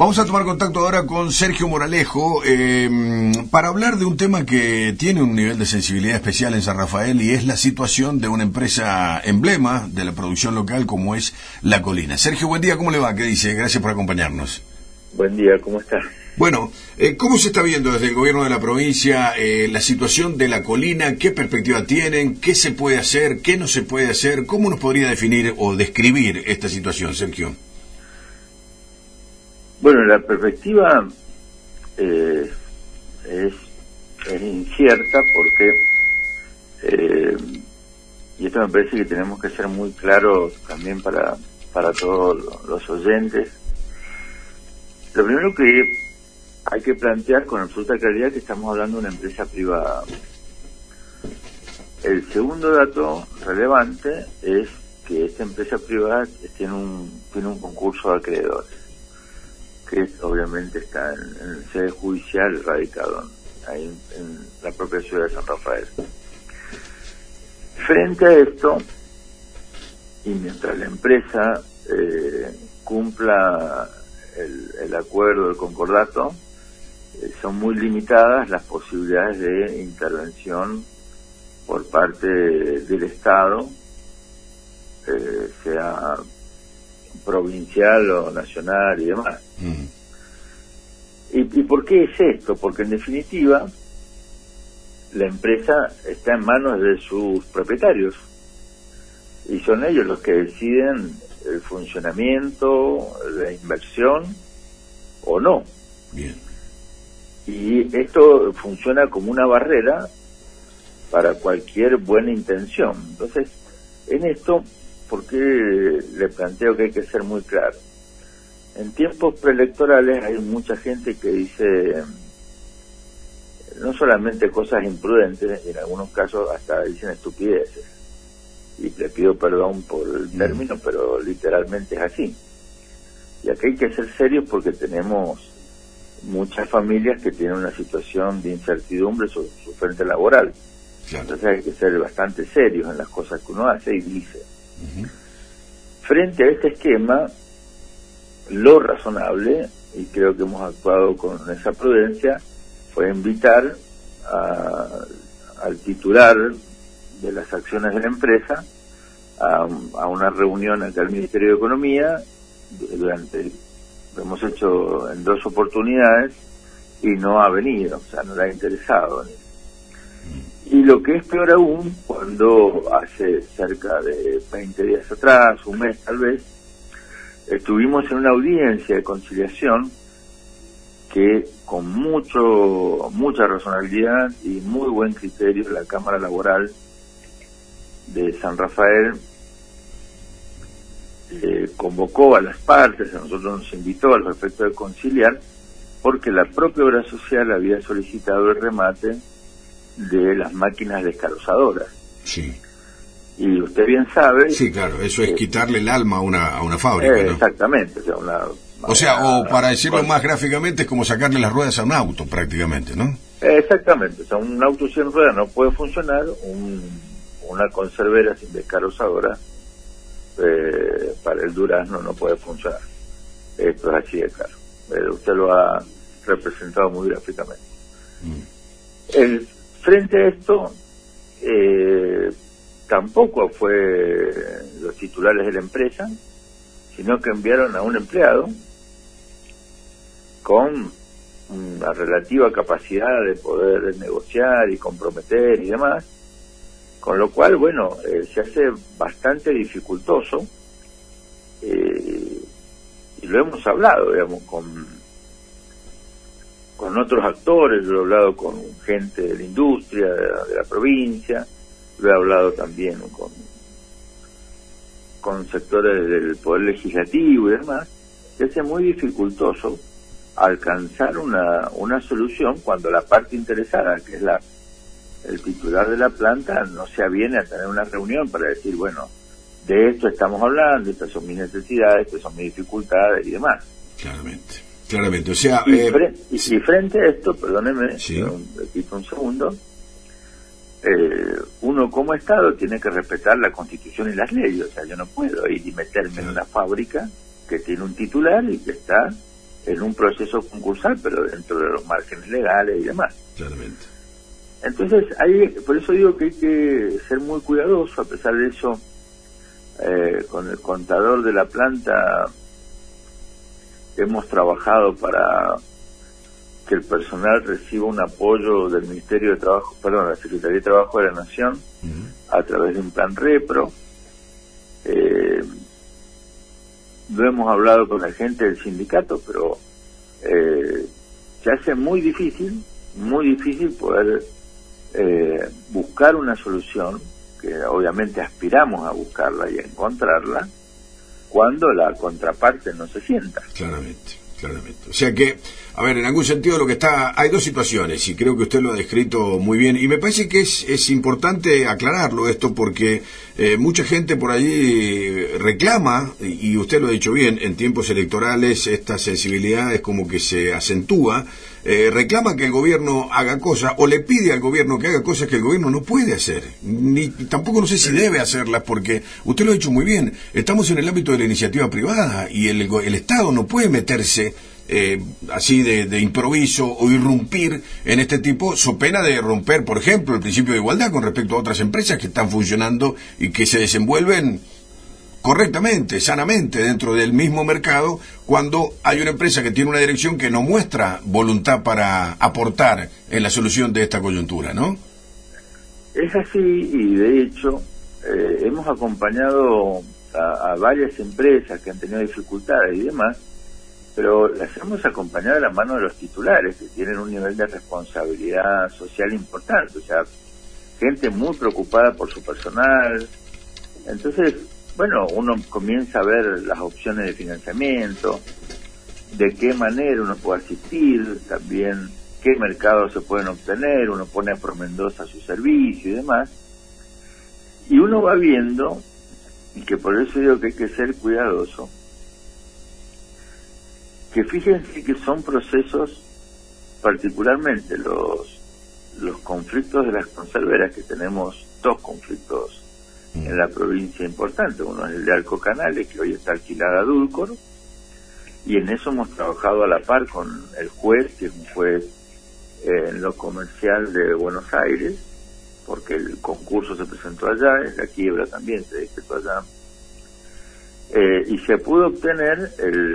Vamos a tomar contacto ahora con Sergio Moralejo para hablar de un tema que tiene un nivel de sensibilidad especial en San Rafael, y es la situación de una empresa emblema de la producción local como es La Colina. Sergio, buen día, ¿cómo le va? ¿Qué dice? Gracias por acompañarnos. Buen día, ¿cómo está? Bueno, ¿cómo se está viendo desde el gobierno de la provincia la situación de La Colina? ¿Qué perspectiva tienen? ¿Qué se puede hacer? ¿Qué no se puede hacer? ¿Cómo nos podría definir o describir esta situación, Sergio? Bueno, la perspectiva es incierta porque, y esto me parece que tenemos que ser muy claros también para todos los oyentes. Lo primero que hay que plantear con absoluta claridad es que estamos hablando de una empresa privada. El segundo dato relevante es que esta empresa privada tiene un concurso de acreedores, que obviamente está en el sede judicial radicado ahí en la propia ciudad de San Rafael. Frente a esto, y mientras la empresa cumpla el acuerdo, el concordato, son muy limitadas las posibilidades de intervención por parte del Estado, sea provincial o nacional y demás. ¿Y por qué es esto? Porque en definitiva la empresa está en manos de sus propietarios y son ellos los que deciden el funcionamiento, la inversión o no. Bien. Y esto funciona como una barrera para cualquier buena intención. Entonces, en esto, ¿por qué le planteo que hay que ser muy claro? En tiempos preelectorales hay mucha gente que dice no solamente cosas imprudentes, en algunos casos hasta dicen estupideces. Y le pido perdón por el término, pero literalmente es así. Y aquí hay que ser serios porque tenemos muchas familias que tienen una situación de incertidumbre sobre su frente laboral. Claro. Entonces hay que ser bastante serios en las cosas que uno hace y dice. Frente a este esquema, lo razonable, y creo que hemos actuado con esa prudencia, fue invitar al titular de las acciones de la empresa a una reunión ante el Ministerio de Economía. Lo hemos hecho en 2 oportunidades y no ha venido, o sea, no le ha interesado venir. Y lo que es peor aún, cuando hace cerca de 20 días atrás, un mes tal vez, estuvimos en una audiencia de conciliación que con mucha razonabilidad y muy buen criterio la Cámara Laboral de San Rafael convocó a las partes, a nosotros nos invitó al respecto de conciliar, porque la propia obra social había solicitado el remate de las máquinas descalozadoras. Sí. Y usted bien sabe... Sí, claro, eso es quitarle el alma a una fábrica, ¿no? Exactamente. O para decirlo más gráficamente, es como sacarle las ruedas a un auto, prácticamente, ¿no? Exactamente. O sea, un auto sin ruedas no puede funcionar, una conservera sin descalozadora para el durazno no puede funcionar. Esto es así de claro. Usted lo ha representado muy gráficamente. Frente a esto, tampoco fue los titulares de la empresa, sino que enviaron a un empleado con una relativa capacidad de poder negociar y comprometer y demás, con lo cual, bueno, se hace bastante dificultoso, y lo hemos hablado, digamos, con otros actores, lo he hablado con gente de la industria, de la provincia, lo he hablado también con sectores del Poder Legislativo y demás, se hace muy dificultoso alcanzar una solución cuando la parte interesada, que es el titular de la planta, no se aviene a tener una reunión para decir, bueno, de esto estamos hablando, estas son mis necesidades, estas son mis dificultades y demás. Claramente, o sea... Y frente a esto, perdóneme, sí. Le quito un segundo, uno como Estado tiene que respetar la Constitución y las leyes. O sea, yo no puedo ir y meterme en una fábrica que tiene un titular y que está en un proceso concursal, pero dentro de los márgenes legales y demás. Claramente. Entonces, por eso digo que hay que ser muy cuidadoso. A pesar de eso, con el contador de la planta hemos trabajado para que el personal reciba un apoyo del Ministerio de Trabajo, perdón, la Secretaría de Trabajo de la Nación, a través de un plan repro. No hemos hablado con la gente del sindicato, pero se hace muy difícil poder buscar una solución, que obviamente aspiramos a buscarla y a encontrarla, cuando la contraparte no se sienta. Claramente. O sea que, a ver, en algún sentido hay dos situaciones, y creo que usted lo ha descrito muy bien, y me parece que es importante aclararlo esto, porque mucha gente por allí reclama, y usted lo ha dicho bien, en tiempos electorales esta sensibilidad es como que se acentúa, reclama que el gobierno haga cosas, o le pide al gobierno que haga cosas que el gobierno no puede hacer, ni tampoco no sé si debe hacerlas, porque usted lo ha dicho muy bien, estamos en el ámbito de la iniciativa privada, y el Estado no puede meterse así de improviso o irrumpir en este tipo, so pena de romper, por ejemplo, el principio de igualdad con respecto a otras empresas que están funcionando y que se desenvuelven correctamente, sanamente dentro del mismo mercado, cuando hay una empresa que tiene una dirección que no muestra voluntad para aportar en la solución de esta coyuntura, ¿no? Es así, y de hecho hemos acompañado a varias empresas que han tenido dificultades y demás, pero las hemos acompañado de la mano de los titulares, que tienen un nivel de responsabilidad social importante, o sea, gente muy preocupada por su personal. Entonces, bueno, uno comienza a ver las opciones de financiamiento, de qué manera uno puede asistir, también qué mercados se pueden obtener, uno pone a Pro Mendoza su servicio y demás, y uno va viendo, y que por eso digo que hay que ser cuidadoso, que fíjense que son procesos, particularmente los conflictos de las conserveras, que tenemos dos conflictos en la provincia importantes. Uno es el de Arco Canales, que hoy está alquilada a Dúlcor, y en eso hemos trabajado a la par con el juez, que es un juez en lo comercial de Buenos Aires, porque el concurso se presentó allá, la quiebra también se decretó allá, y se pudo obtener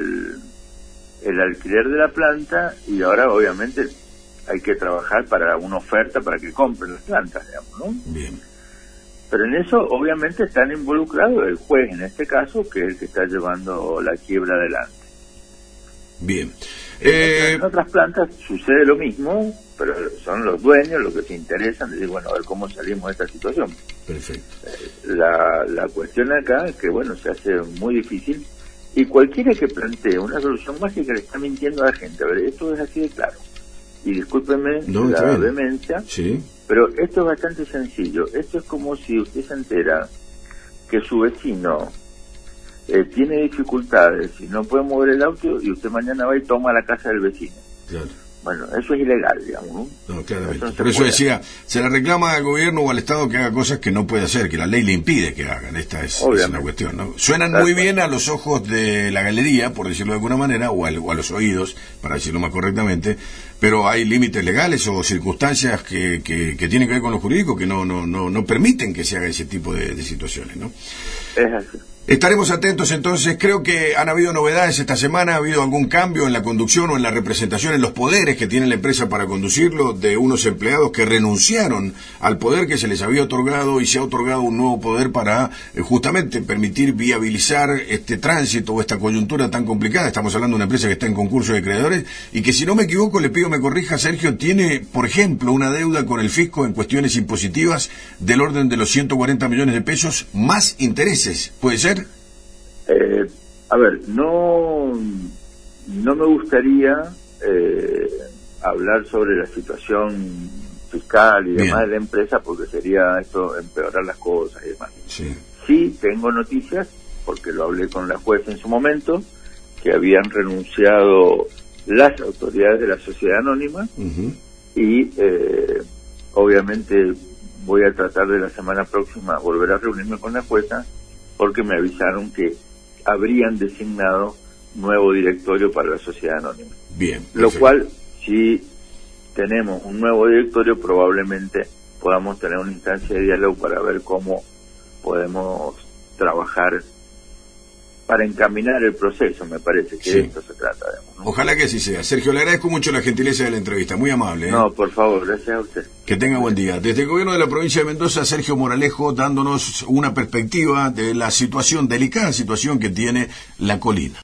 el alquiler de la planta, y ahora obviamente hay que trabajar para una oferta para que compren las plantas, digamos, ¿no? Bien. Pero en eso obviamente están involucrados el juez, en este caso, que es el que está llevando la quiebra adelante. Bien. En otras plantas sucede lo mismo, pero son los dueños los que se interesan de decir, bueno, a ver cómo salimos de esta situación. Perfecto. La cuestión acá es que, bueno, se hace muy difícil, y cualquiera que plantee una solución mágica le está mintiendo a la gente. A ver, esto es así de claro. Y discúlpenme la vehemencia, sí, pero esto es bastante sencillo. Esto es como si usted se entera que su vecino tiene dificultades y no puede mover el auto, y usted mañana va y toma la casa del vecino. Claro. Bueno, eso es ilegal, digamos, ¿no? No, claramente. Por eso decía, se le reclama al gobierno o al Estado que haga cosas que no puede hacer, que la ley le impide que hagan. Esta es la cuestión, ¿no? Suenan muy bien a los ojos de la galería, por decirlo de alguna manera, o a los oídos, para decirlo más correctamente, pero hay límites legales o circunstancias que tienen que ver con lo jurídico que no permiten que se haga ese tipo de situaciones, ¿no? Es así. Estaremos atentos entonces. Creo que han habido novedades esta semana. ¿Ha habido algún cambio en la conducción o en la representación, en los poderes que tiene la empresa para conducirlo, de unos empleados que renunciaron al poder que se les había otorgado, y se ha otorgado un nuevo poder para justamente permitir viabilizar este tránsito o esta coyuntura tan complicada? Estamos hablando de una empresa que está en concurso de acreedores y que, si no me equivoco, le pido me corrija, Sergio, tiene, por ejemplo, una deuda con el fisco en cuestiones impositivas del orden de los 140 millones de pesos más intereses. ¿Puede ser? A ver, no me gustaría hablar sobre la situación fiscal y demás de la empresa, porque sería esto empeorar las cosas y demás. Sí, tengo noticias, porque lo hablé con la jueza en su momento, que habían renunciado las autoridades de la sociedad anónima, y obviamente voy a tratar de la semana próxima volver a reunirme con la jueza, porque me avisaron que habrían designado nuevo directorio para la sociedad anónima. Bien. Lo cual, si tenemos un nuevo directorio, probablemente podamos tener una instancia de diálogo para ver cómo podemos trabajar para encaminar el proceso. Me parece que de esto se trata, digamos, ¿no? Ojalá que así sea. Sergio, le agradezco mucho la gentileza de la entrevista, muy amable. No, por favor, gracias a usted. Que tenga buen día. Desde el gobierno de la provincia de Mendoza, Sergio Moralejo, dándonos una perspectiva de la situación, delicada situación que tiene la colina.